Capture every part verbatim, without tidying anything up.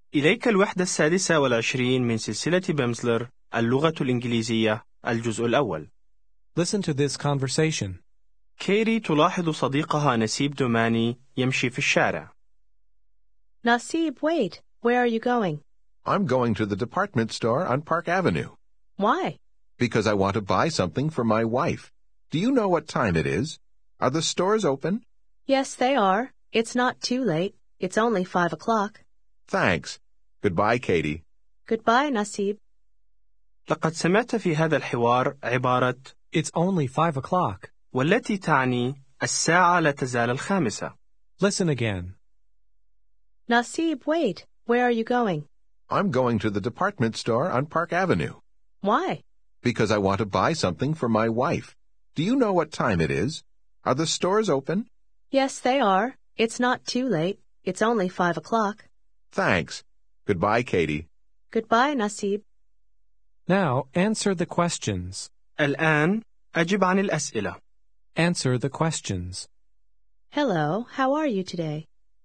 إليك الوحدة السادسة والعشرين من سلسلة بيمزلر اللغة الإنجليزية الجزء الأول. Listen to this conversation. كيري تلاحظ صديقها نسيب دوماني يمشي في الشارع. Nasib, wait. Where are you going? I'm going to the department store on Park Avenue. Why? Because I want to buy something for my wife. Do you know what time it is? Are the stores open? Yes, they are. It's not too late. It's only five o'clock. Thanks. Goodbye, Katie. Goodbye, Nasib. لقد سمعت في هذا الحوار عبارة It's only five o'clock. والتي تعني الساعة لا تزال الخامسة. Listen again. Nasib, wait. Where are you going? I'm going to the department store on Park Avenue. Why? Because I want to buy something for my wife. Do you know what time it is? Are the stores open? Yes, they are. It's not too late. It's only five o'clock. Thanks. Goodbye, Katie. Goodbye, Nasib. Now answer the questions. الآن أجب عن الأسئلة. Answer the questions. Hello, how are you today?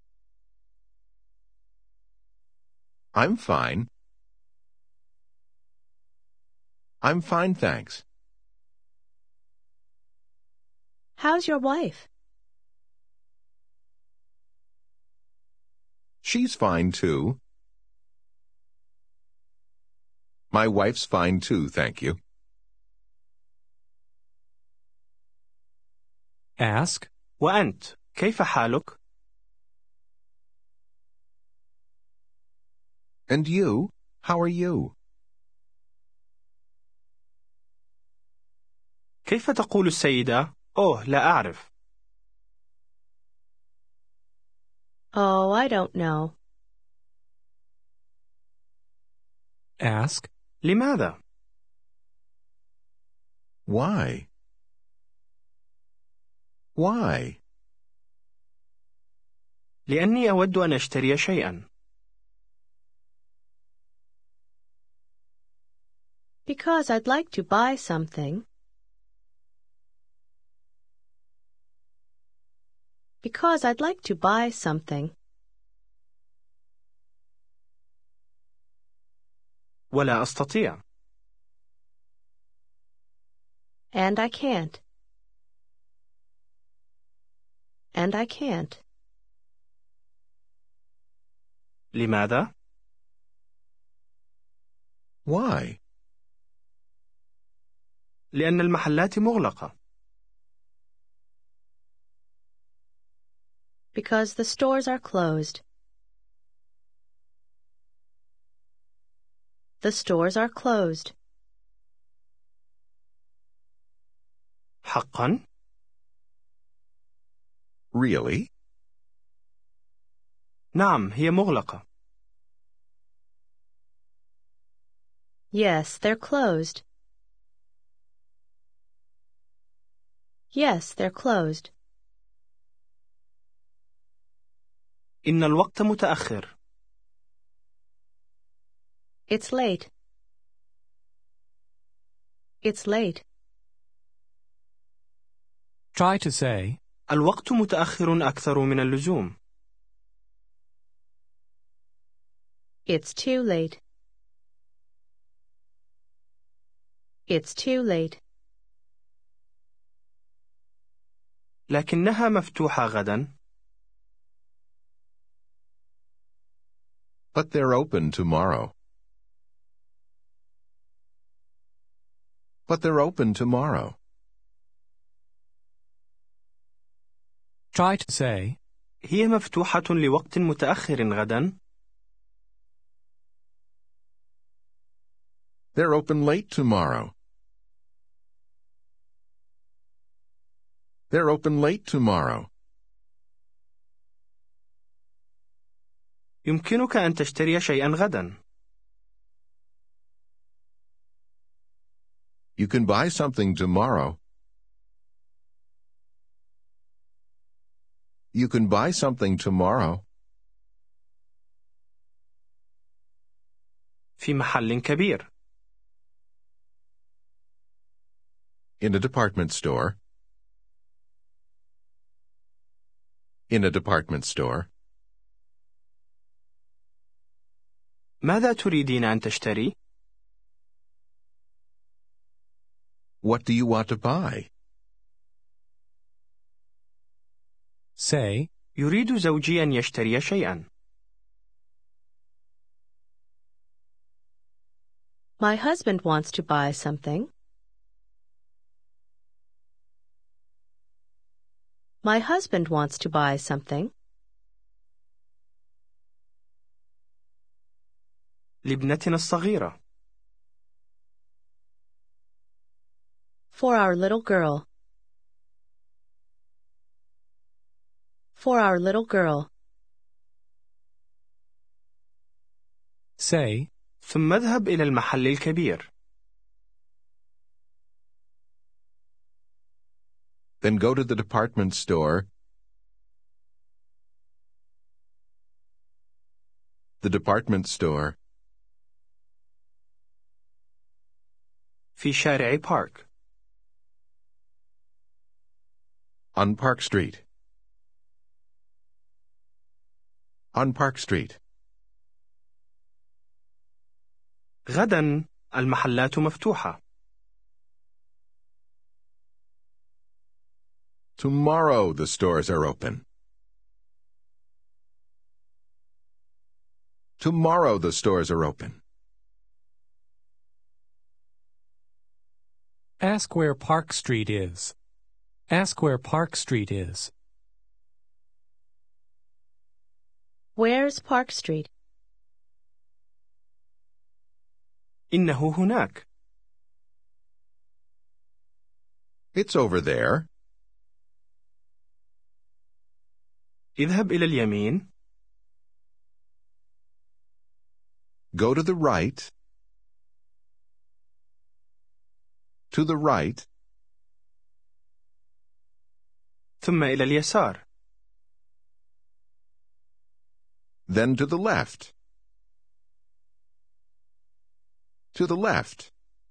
I'm fine. I'm fine, thanks. How's your wife? She's fine, too. My wife's fine, too, thank you. Ask. وأنت كيف حالك؟ And you? How are you? كيف تقول السيدة؟ أوه لا أعرف. Oh, I don't know. Ask. لماذا؟ Why? Why? لأني أود أن أشتري شيئا. Because I'd like to buy something. Because I'd like to buy something. ولا أستطيع. And I can't. And I can't. لماذا؟ Why? لأن المحلات مغلقة. Because the stores are closed. The stores are closed. حقا؟ Really? نعم هي مغلقة. Yes, they're closed. Yes, they're closed. إن الوقت متأخر. It's late. It's late. Try to say. الوقت متأخر أكثر من اللزوم. It's too late. It's too late. لكنها مفتوحة غدا. But they're open tomorrow. But they're open tomorrow. Try to say. هي مفتوحة لوقت متأخر غدا. They're open late tomorrow. They're open late tomorrow. يمكنك أن تشتري شيئا غدا. You can buy something tomorrow. You can buy something tomorrow. في محل كبير. In a department store. In a department store. ماذا تريدين أن تشتري؟ What do you want to buy? Say, يريد زوجي أن يشتري شيئا. My husband wants to buy something. My husband wants to buy something. لابنتنا الصغيرة. For our little girl. For our little girl. say, ثم اذهب إلى المحل الكبير. Then go to the department store. The department store. في شارع بارك. On Park Street. On Park Street. غدا المحلات مفتوحة. Tomorrow the stores are open. Tomorrow the stores are open. ask where Park Street is. Ask where Park Street is. Where's Park Street? إنه هناك. It's over there. اذهب إلى اليمين. Go to the right. To the right. ثم إلى اليسار. Then to the left. To the left.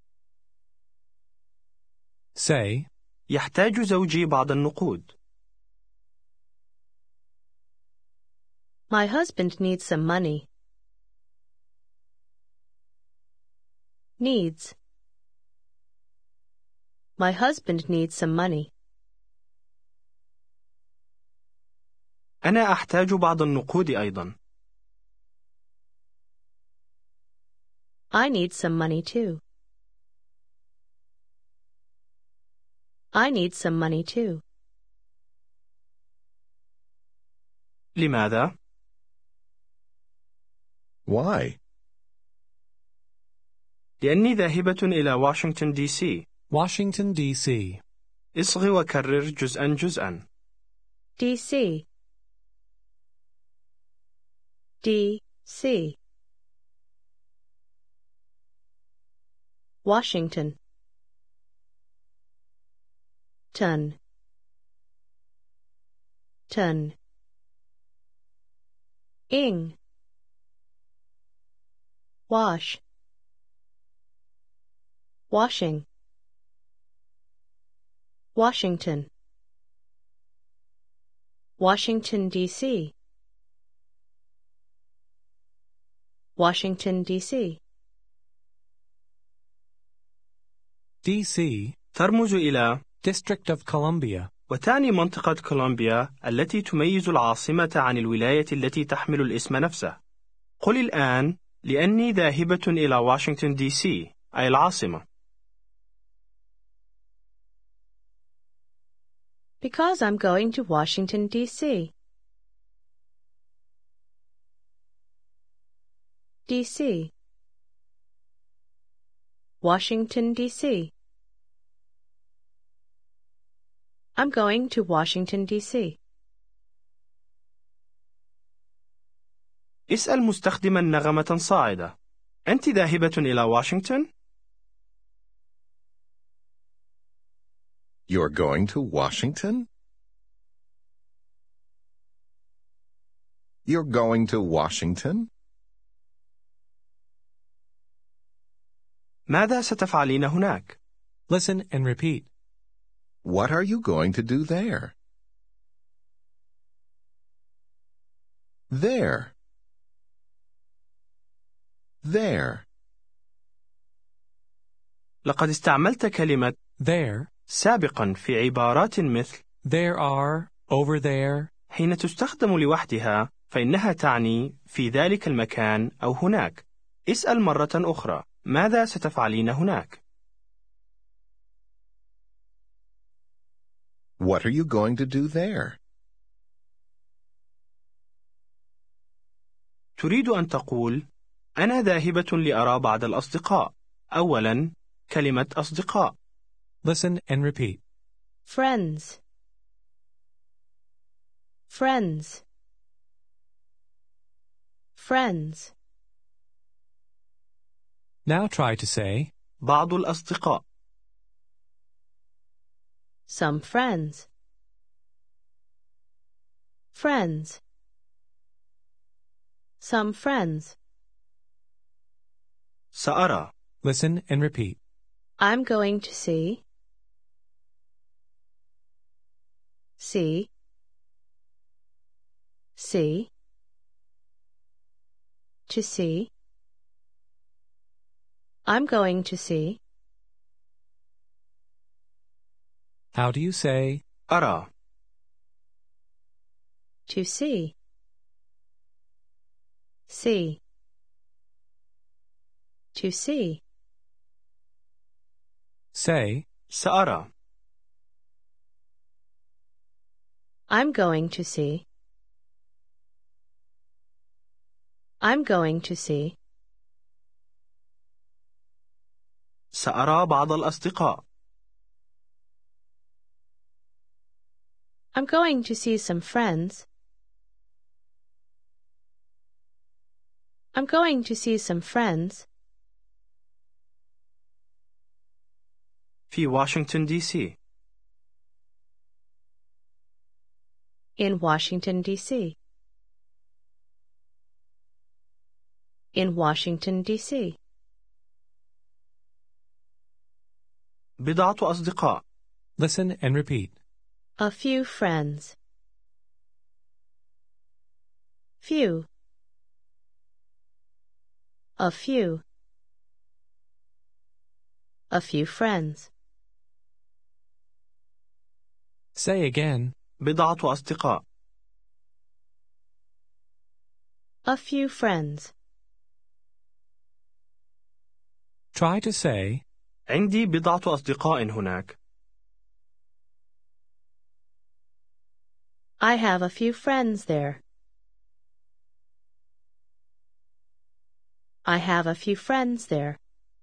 Say, يحتاج زوجي بعض النقود. My husband needs some money. Needs. My husband needs some money. أنا أحتاج بعض النقود أيضا. I need some money too. I need some money too. لماذا؟ Why? لأني ذاهبة إلى واشنطن دي سي. Washington, D C اصغ وكرر جزءا جزءا. D C. D C. Washington. Ton. Ton. Ing. Wash. Washing. Washington. Washington, D C. Washington, D C. D C ترمز إلى District of Columbia. وتعني منطقة كولومبيا التي تميز العاصمة عن الولاية التي تحمل الاسم نفسه. قل الآن لأني ذاهبة إلى واشنطن دي سي أي العاصمة. Because I'm going to Washington, D C. D C. Washington, D C. I'm going to Washington, D C. اسأل مستخدما نغمة صاعدة. أنت ذاهبة إلى واشنطن؟ You're going to Washington? You're going to Washington? ماذا ستفعلين هناك؟ Listen and repeat. What are you going to do there? There. there. لقد استعملت كلمة There. سابقا في عبارات مثل There are. Over there. حين تستخدم لوحدها فإنها تعني في ذلك المكان أو هناك. اسأل مرة أخرى: ماذا ستفعلين هناك؟ What are you going to do there? تريد أن تقول: أنا ذاهبة لأرى بعض الأصدقاء. أولاً، كلمة أصدقاء. Listen and repeat. Friends. Friends. Friends. Now try to say, بعض الأصدقاء. Some friends. Friends. Some friends. سأرى. listen and repeat. I'm going to see. See. See. To see. I'm going to see. How do you say, أرى. To see. See. To see. say, سأرى. I'm going to see. I'm going to see. سأرى بعض الأصدقاء. I'm going to see some friends. I'm going to see some friends. في واشنطن دي سي. In Washington, D C In Washington, D C بضعة أصدقاء. listen and repeat. A few friends. Few. A few. A few friends. Say again. بضعة أصدقاء. A few friends. Try to say, عندي بضعة أصدقاء هناك. I have a few friends there. I have a few friends there.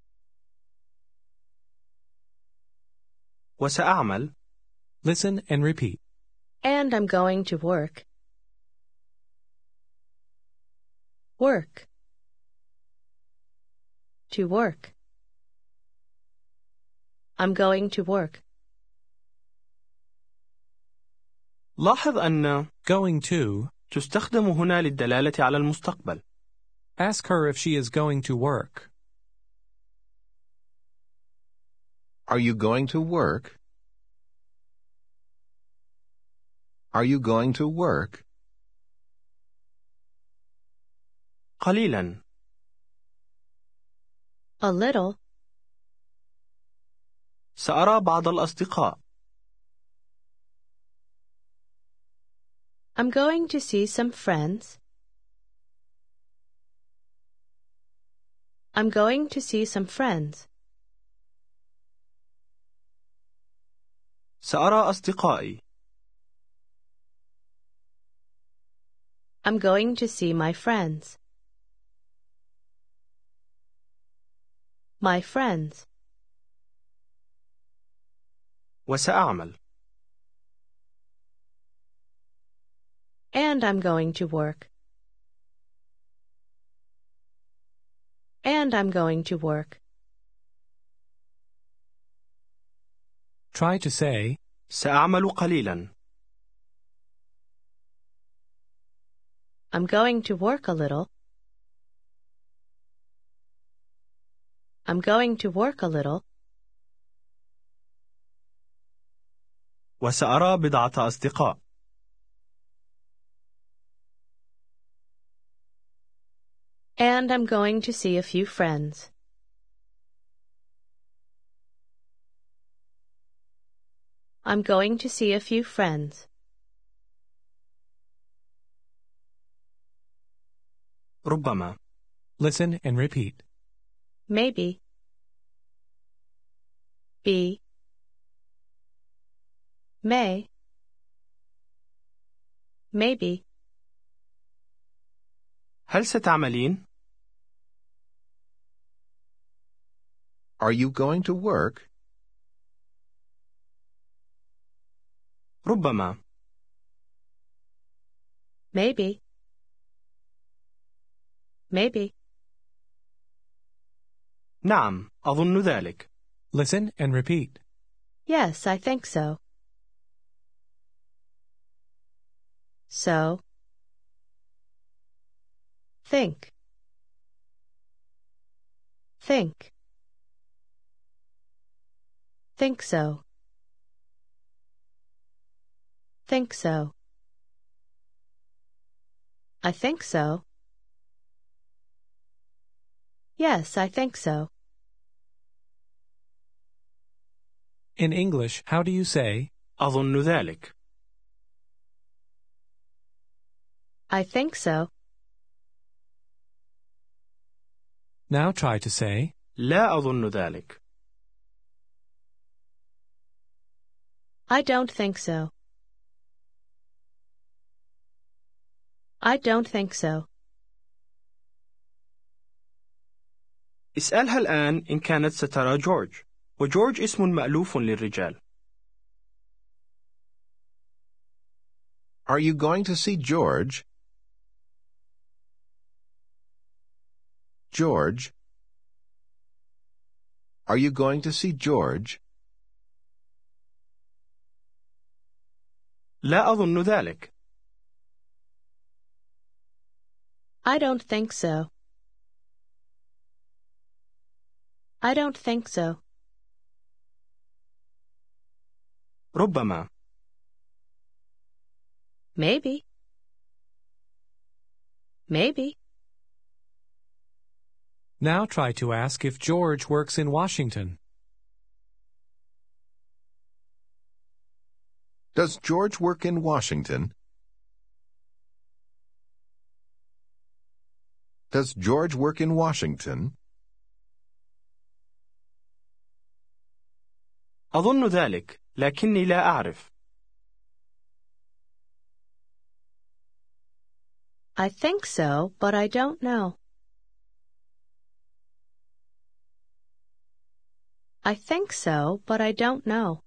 وسأعمل. listen and repeat. And I'm going to work. Work. To work. I'm going to work. لاحظ أن Going to. تستخدم هنا للدلالة على المستقبل. Ask her if she is going to work. Are you going to work? Are you going to work? قليلا. A little. سأرى بعض الأصدقاء. I'm going to see some friends. I'm going to see some friends. سأرى أصدقائي. I'm going to see my friends. My friends. وسأعمل. And I'm going to work. And I'm going to work. Try to say, سأعمل قليلا. I'm going to work a little. I'm going to work a little. وسأرى بضعة أصدقاء. And I'm going to see a few friends. I'm going to see a few friends. ربما. Listen and repeat. Maybe. Be. May. Maybe. هل ستعملين؟ Are you going to work? ربما. Maybe. Maybe. نعم، أظن ذلك. Listen and repeat. Yes, I think so. So. Think. Think. Think so. Think so. I think so. Yes, I think so. In English, how do you say, أظن ذلك. I think so. Now try to say, لا أظن ذلك. I don't think so. I don't think so. اسألها الآن إن كانت سترى جورج، وجورج اسم مألوف للرجال. Are you going to see George? George. Are you going to see George? لا أظن ذلك. I don't think so. I don't think so. ربما. Maybe. Maybe. now try to ask if George works in Washington. Does George work in Washington? Does George work in Washington? أظن ذلك، لكني لا أعرف. I think so, but I don't know. I think so, but I don't know.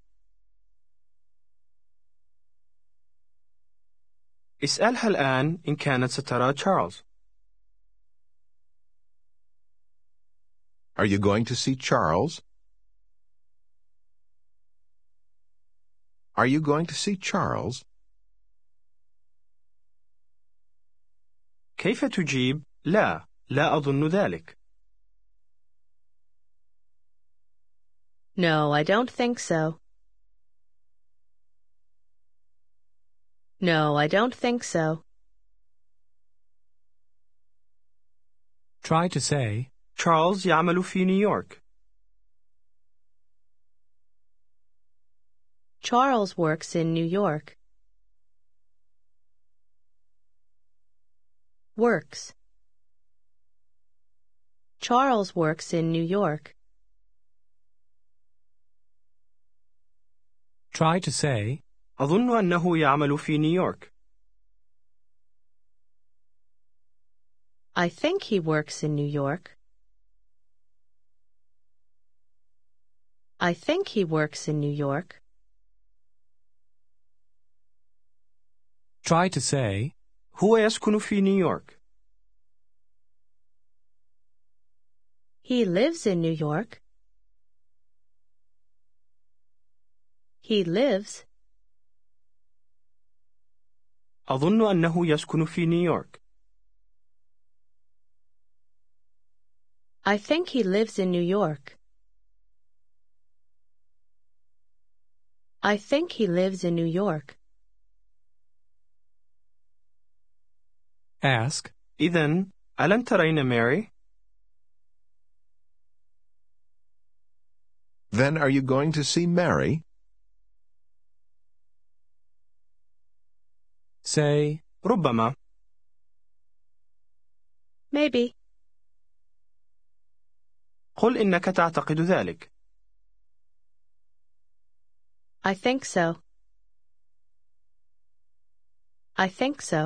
اسألها الآن إن كانت سترى تشارلز. Are you going to see Charles? Are you going to see Charles? كيف تجيب؟ لا، لا أظن ذلك. No, I don't think so. No, I don't think so. Try to say, تشارلز يعمل في نيويورك. Charles works in New York. Works. Charles works in New York. try to say, أظن أنه يعمل في نيويورك. I think he works in New York. I think he works in New York. try to say, هو يسكن في نيويورك. He lives in New York. He lives. أظن أنه يسكن في نيويورك. I think he lives in New York. I think he lives in New York. ask, إذن ألن ترين ماري؟ Then are you going to see Mary? Say, ربما. Maybe. قل إنك تعتقد ذلك. I think so. I think so.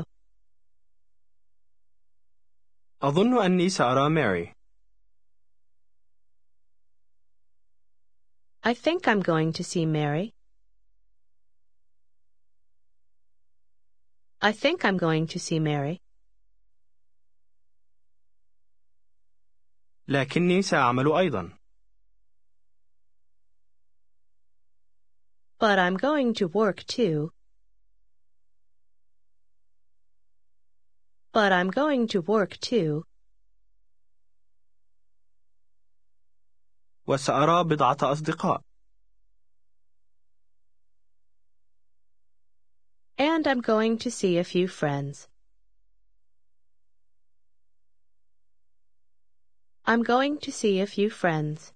أظن أني سأرى ماري. I think I'm going to see Mary. I think I'm going to see Mary. لكني سأعمل أيضا. But I'm going to work too. But I'm going to work too. وسأرى بضعة أصدقاء. And I'm going to see a few friends. I'm going to see a few friends.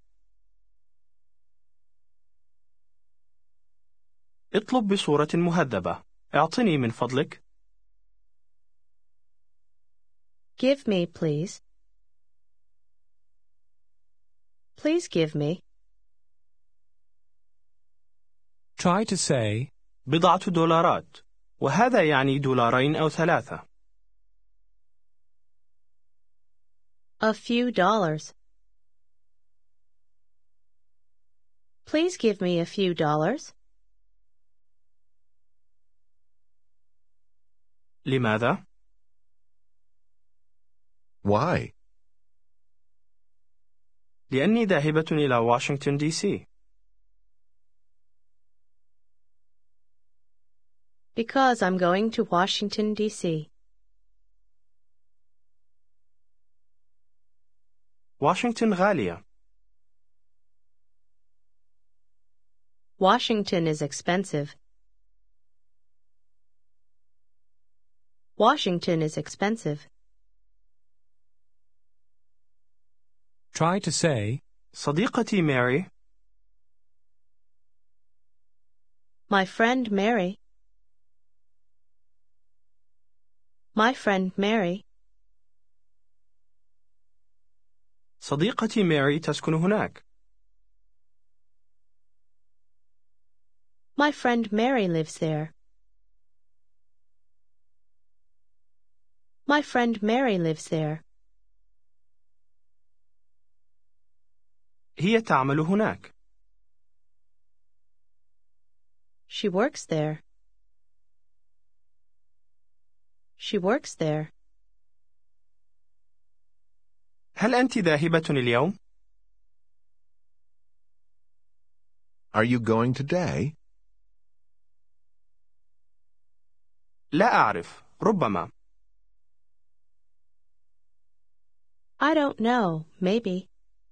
اطلب بصورة مهذبة. اعطني من فضلك. Give me, please. Please give me. try to say, بضعة دولارات. وهذا يعني دولارين أو ثلاثة. A few dollars. Please give me a few dollars. لماذا؟ Why? لأني ذاهبة إلى واشنطن دي سي. Because I'm going to Washington, D C واشنطن غالية. Washington is expensive. Washington is expensive. try to say, صديقتي ماري. My friend Mary. My friend Mary. صديقتي ماري تسكن هناك. My friend Mary lives there. My friend Mary lives there. هي تعمل هناك. She works there. She works there. هل أنت ذاهبة اليوم؟ Are you going today? لا أعرف. ربما. I don't know. Maybe.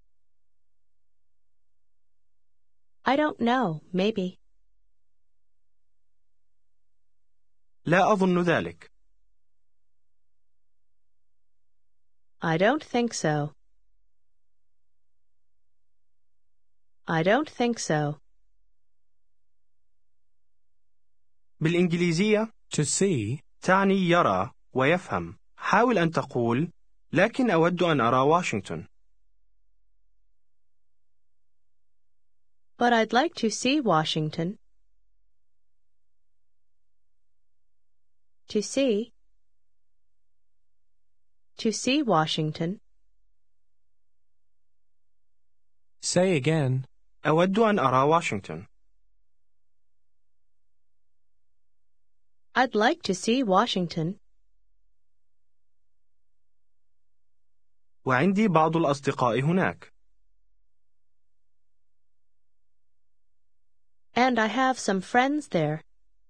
I don't know. Maybe. لا أظن ذلك. I don't think so. I don't think so. بالإنجليزية to see, تعني يرى ويفهم. حاول أن تقول لكن أود أن أرى واشنطن. But I'd like to see Washington. To see. To see Washington. say again, أود أن أرى واشنطن. I'd like to see Washington. وعندي بعض الأصدقاء هناك. And I have some friends there.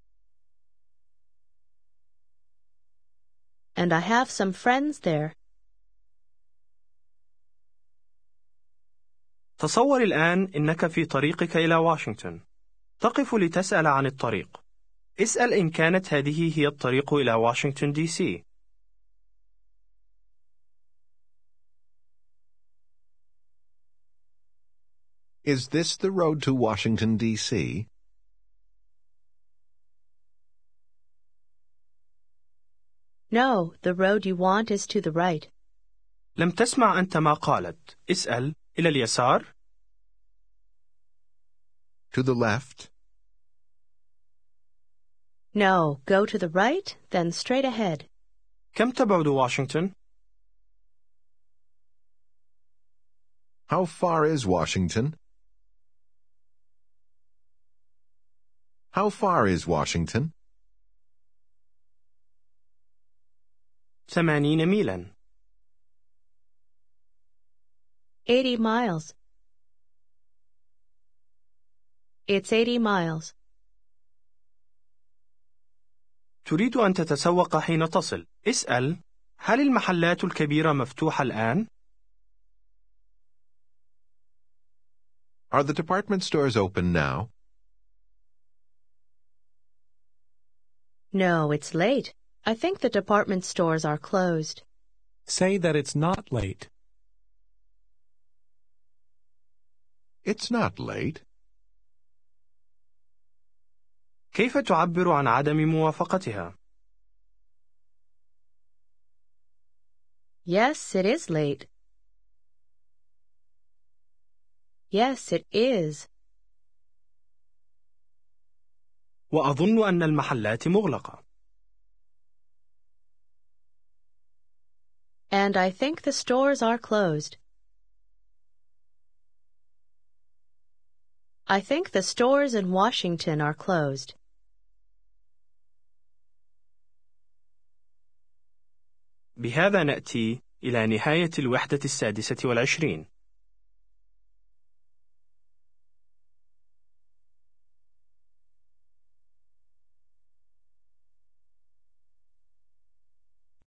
And I have some friends there. تصور الآن إنك في طريقك إلى واشنطن. تقف لتسأل عن الطريق. اسأل إن كانت هذه هي الطريق إلى واشنطن دي سي. Is this the road to Washington, D C? No, the road you want is to the right. لم تسمع أنت ما قالت. اسأل إلى اليسار. To the left? No, go to the right, then straight ahead. كم تبعد واشنطن؟ How far is Washington? How far is Washington? ثمانين ميلا. Eighty miles. It's eighty miles. تريد أن تتسوق حين تصل. اسأل هل المحلات الكبيرة مفتوحة الآن؟ Are the department stores open now? No, it's late. I think the department stores are closed. Say that it's not late. It's not late. كيف تعبر عن عدم موافقتها؟ Yes, it is late. Yes, it is. وأظن أن المحلات مغلقة. And I think the stores are closed. I think the stores in Washington are closed. بهذا نأتي إلى نهاية الوحدة السادسة والعشرين.